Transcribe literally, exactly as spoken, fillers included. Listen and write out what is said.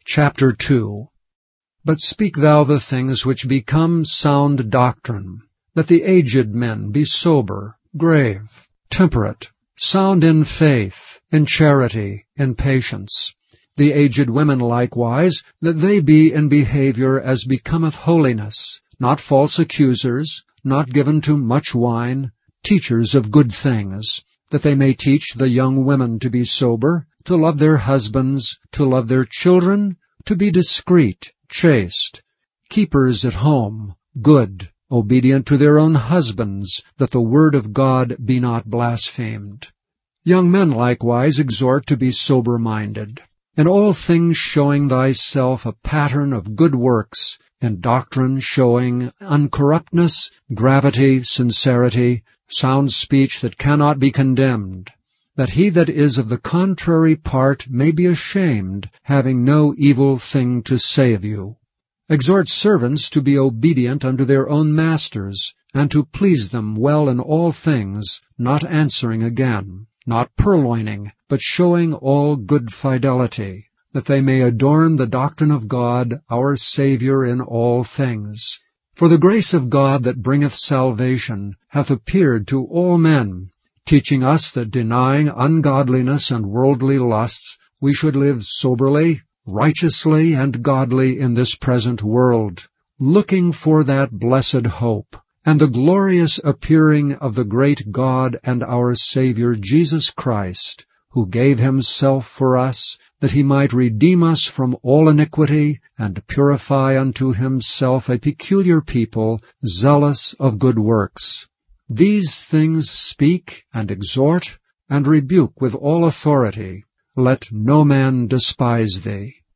Chapter two. But speak thou the things which become sound doctrine, that the aged men be sober, grave, temperate, sound in faith, in charity, in patience. The aged women likewise, that they be in behavior as becometh holiness, not false accusers, not given to much wine, teachers of good things, that they may teach the young women to be sober, to love their husbands, to love their children, to be discreet, chaste, keepers at home, good, obedient to their own husbands, that the word of God be not blasphemed. Young men likewise exhort to be sober-minded, in all things showing thyself a pattern of good works, in doctrine showing uncorruptness, gravity, sincerity, sound speech that cannot be condemned, that he that is of the contrary part may be ashamed, having no evil thing to say of you. Exhort servants to be obedient unto their own masters, and to please them well in all things, not answering again, not purloining, but showing all good fidelity, that they may adorn the doctrine of God, our Saviour, in all things. For the grace of God that bringeth salvation hath appeared to all men, teaching us that denying ungodliness and worldly lusts, we should live soberly, righteously, and godly in this present world, looking for that blessed hope, and the glorious appearing of the great God and our Saviour Jesus Christ, who gave himself for us, that he might redeem us from all iniquity, and purify unto himself a peculiar people, zealous of good works. These things speak, and exhort, and rebuke with all authority. Let no man despise thee.